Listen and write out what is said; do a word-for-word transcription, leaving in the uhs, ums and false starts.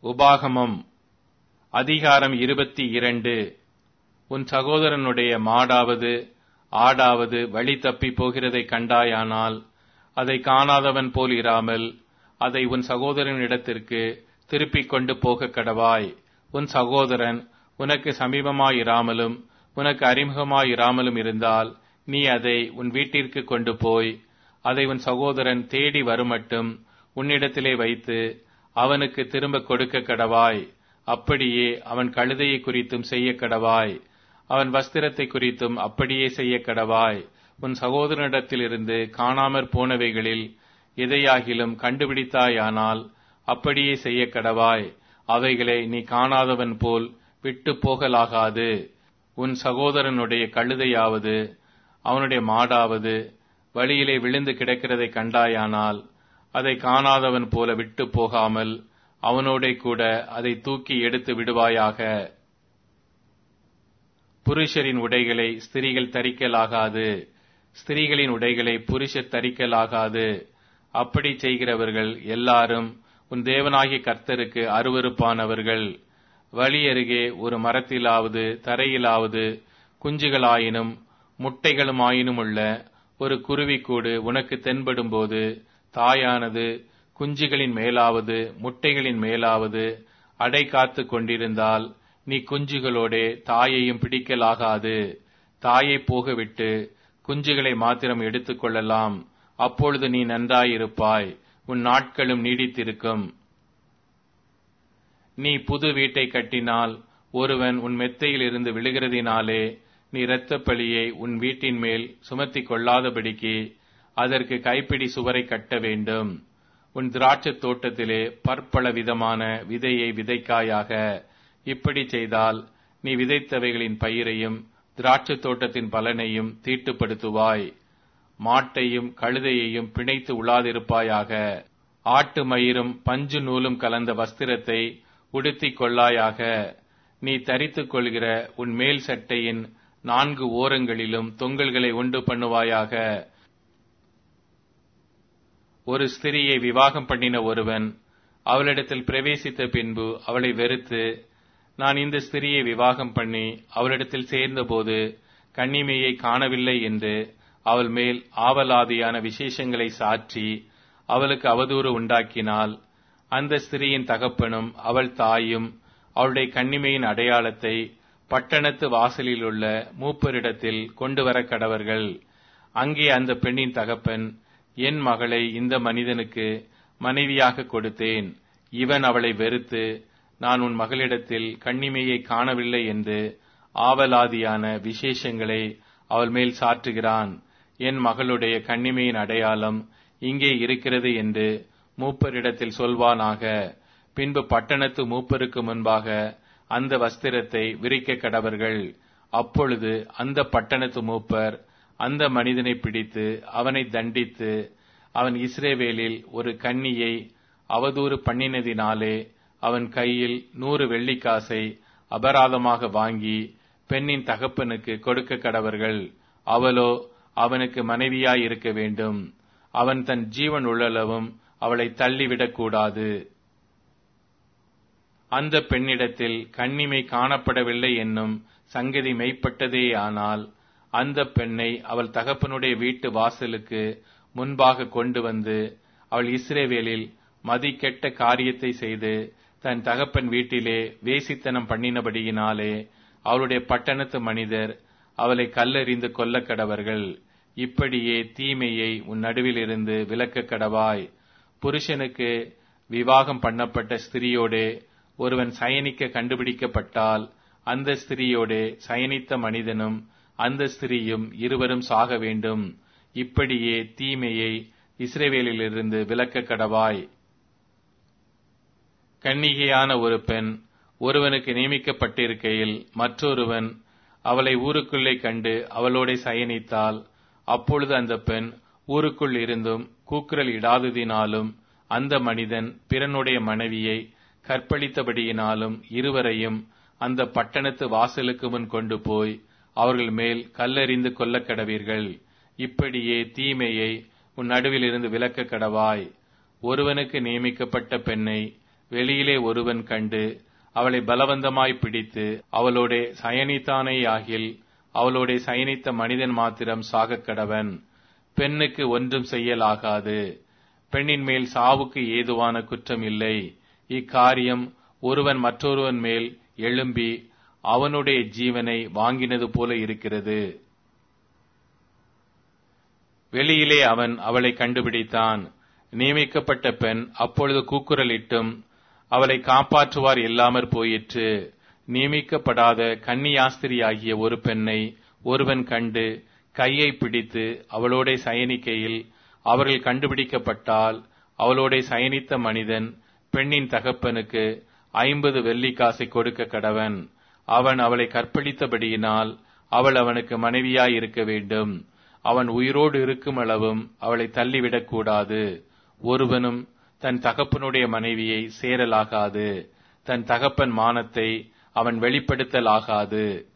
உபாகமம் அதிகாரம் இருபத்தி இரண்டு. உன் சகோதரனுடைய மாடாவது ஆடாவது வழி தப்பி போகிறதை கண்டாயானால் அதை காணாதவன் போல் இராமல் அதை உன் சகோதரனிடத்திற்கு திருப்பிக் கொண்டு போக கடவாய். உன் சகோதரன் உனக்கு சமீபமாயிராமலும் உனக்கு அறிமுகமாயிராமலும் இருந்தால் நீ அதை உன் வீட்டிற்கு கொண்டு போய் அதை உன் சகோதரன் தேடி வருமட்டும் உன்னிடத்திலே வைத்து அவனுக்கு திரும்ப கொடுக்க கடவாய். அப்படியே அவன் கழுதையை குறித்தும் செய்ய கடவாய். அவன் வஸ்திரத்தை குறித்தும் அப்படியே செய்ய கடவாய். உன் சகோதரனிடத்திலிருந்து காணாமற் போனவைகளில் எதையாகிலும் கண்டுபிடித்தாயானால் அப்படியே செய்ய கடவாய். அவைகளை நீ காணாதவன் போல் விட்டு போகலாகாது. உன் சகோதரனுடைய கழுதையாவது அவனுடைய மாடாவது வழியிலே விழுந்து கிடக்கிறதை கண்டாயானால் அதை காணாதவன் போல விட்டு போகாமல் அவனோடே கூட அதை தூக்கி எடுத்து விடுவாயாக. புருஷரின் உடைகளை ஸ்திரீகள் தரிக்கலாகாது, ஸ்திரீகளின் உடைகளை புருஷர் தரிக்கலாகாது. அப்படி செய்கிறவர்கள் எல்லாரும் உன் தேவனாகிய கர்த்தருக்கு அருவருப்பானவர்கள். வழி அருகே ஒரு மரத்திலாவது தரையிலாவது குஞ்சுகளாயினும் முட்டைகளுமாயினும் உள்ள ஒரு குருவிக்கூடு உனக்கு தென்படும்போது தாயானது குஞ்சுகளின் மேலாவது முட்டைகளின் மேலாவது அடை காத்து கொண்டிருந்தால் நீ குஞ்சுகளோடே தாயையும் பிடிக்கலாகாது. தாயை போகவிட்டு குஞ்சுகளை மாத்திரம் எடுத்துக் கொள்ளலாம். அப்பொழுது நீ நன்றாயிருப்பாய், உன் நாட்களும் நீடித்திருக்கும். நீ புது வீட்டை கட்டினால் ஒருவன் உன் மெத்தையில் இருந்து விழுகிறதினாலே நீ இரத்தப் பழியை உன் வீட்டின் மேல் சுமத்தி கொள்ளாதபடிக்கு அதற்கு கைப்பிடி சுவரை கட்ட வேண்டும். உன் திராட்சைத் தோட்டத்திலே பற்பல விதமான விதையை விதைக்காயாக. இப்படி செய்தால் நீ விதைத்தவைகளின் பயிரையும் திராட்சைத் தோட்டத்தின் பலனையும் தீட்டுப்படுத்துவாய். மாட்டையும் கழுதையையும் பிணைத்து உழாதிருப்பாயாக. ஆட்டு மயிரும் பஞ்சு நூலும் கலந்த வஸ்திரத்தை உடுத்திக் கொள்ளாயாக. நீ தரித்துக் கொள்கிற உன் மேல் சட்டையின் நான்கு ஓரங்களிலும் தொங்கல்களை உண்டு பண்ணுவாயாக. ஒரு ஸ்திரியை விவாகம் பண்ணின ஒருவன் அவளிடத்தில் பிரவேசித்த பின்பு அவளை வெறுத்து, நான் இந்த ஸ்திரியை விவாகம் பண்ணி அவளிடத்தில் சேர்ந்தபோது கன்னிமையை காணவில்லை என்று அவள் மேல் ஆவலாதியான விசேஷங்களை சாற்றி அவளுக்கு அவதூறு உண்டாக்கினால் அந்த ஸ்திரியின் தகப்பனும் அவள் தாயும் அவளுடைய கன்னிமையின் அடையாளத்தை பட்டணத்து வாசலில் உள்ள மூப்பரிடத்தில் கொண்டு வர கடவர்கள். அங்கே அந்த பெண்ணின் தகப்பன், என் மகளை இந்த மனிதனுக்கு மனைவியாக கொடுத்தேன், இவன் அவளை வெறுத்து நான் உன் மகளிடத்தில் கன்னிமையை காணவில்லை என்று ஆவலாதியான விசேஷங்களை அவள் மேல் சாற்றுகிறான். என் மகளுடைய கன்னிமையின் அடையாளம் இங்கே இருக்கிறது என்று மூப்பரிடத்தில் சொல்வானாக. பின்பு பட்டணத்து மூப்பருக்கு முன்பாக அந்த வஸ்திரத்தை விரிக்க கடவர்கள். அப்பொழுது அந்த பட்டணத்து மூப்பர் அந்த மனிதனை பிடித்து அவனை தண்டித்து, அவன் இஸ்ரவேலில் ஒரு கன்னியை அவதூறு பண்ணினதினாலே அவன் கையில் நூறு வெள்ளிக்காசை அபராதமாக வாங்கி பெண்ணின் தகப்பனுக்கு கொடுக்க கடவர்கள். அவளோ அவனுக்கு மனைவியாய் இருக்க வேண்டும். அவன் தன் ஜீவன் உள்ளளவும் அவளை தள்ளிவிடக்கூடாது. அந்த பெண்ணிடத்தில் கன்னிமை காணப்படவில்லை என்னும் சங்கதி மெய்ப்பட்டதேயானால் அந்த பெண்ணை அவள் தகப்பனுடைய வீட்டு வாசலுக்கு முன்பாக கொண்டு வந்து, அவள் இஸ்ரவேலில் மதிக்கெட்ட காரியத்தை செய்து தன் தகப்பன் வீட்டிலே வேசித்தனம் பண்ணினபடியினாலே அவளுடைய பட்டணத்து மனிதர் அவளை கல்லெறிந்து கொல்ல கடவர்கள். இப்படியே தீமையை உன் நடுவிலிருந்து விலக்க கடவாய். புருஷனுக்கு விவாகம் பண்ணப்பட்ட ஸ்திரியோடே ஒருவன் சயனிக்க கண்டுபிடிக்கப்பட்டால் அந்த ஸ்திரியோடே சயனித்த மனிதனும் அந்த ஸ்திரியும் இருவரும் சாக வேண்டும். இப்படியே தீமையை இஸ்ரவேலிலிருந்து விலக்க கடவாய். கன்னிகையான ஒரு பெண் ஒருவனுக்கு நியமிக்கப்பட்டிருக்கையில் மற்றொருவன் அவளை ஊருக்குள்ளே கண்டு அவளோட சயனித்தால், அப்பொழுது அந்த பெண் ஊருக்குள் இருந்தும் கூக்குரல் இடாததினாலும் அந்த மனிதன் பிறனுடைய மனைவியை கற்பழித்தபடியினாலும் இருவரையும் அந்த பட்டணத்து வாசலுக்கு முன் கொண்டு போய் அவர்கள் மேல் கல்லெறிந்து கொல்ல கடவீர்கள். இப்படியே தீமையை உன் நடுவில் இருந்து விலக்க கடவாய். ஒருவனுக்கு நியமிக்கப்பட்ட பெண்ணை வெளியிலே ஒருவன் கண்டு அவளை பலவந்தமாய் பிடித்து அவளோடே சயனித்தானேயாகில் அவளோடே சயனித்த மனிதன் மாத்திரம் சாகக் கடவன். பெண்ணுக்கு ஒன்றும் செய்யலாகாது. பெண்ணின் மேல் சாவுக்கு ஏதுவான குற்றம் இல்லை. இக்காரியம் ஒருவன் மற்றொருவன் மேல் எழும்பி அவனுடைய ஜீவனை வாங்கினது போல இருக்கிறது. வெளியிலே அவன் அவளை கண்டுபிடித்தான். நியமிக்கப்பட்ட பெண் அப்பொழுது கூக்குரலிட்டும் அவளை காப்பாற்றுவார் இல்லாமற் போயிற்று. நியமிக்கப்படாத கன்னியாஸ்திரியாகிய ஒரு பெண்ணை ஒருவன் கண்டு கையை பிடித்து அவளோட சயனிக்கையில் அவர்கள் கண்டுபிடிக்கப்பட்டால் அவளோட சயனித்த மனிதன் பெண்ணின் தகப்பனுக்கு ஐம்பது வெள்ளிக்காசை கொடுக்க கடவன். அவன் அவளை கற்பழித்தபடியினால் அவள் அவனுக்கு மனைவியாய் இருக்க வேண்டும். அவன் உயிரோடு இருக்கும் அளவும் அவளை தள்ளிவிடக் கூடாது. ஒருவனும் தன் தகப்பனுடைய மனைவியை சேரலாகாது. தன் தகப்பன் மானத்தை அவன் வெளிப்படுத்தலாகாது.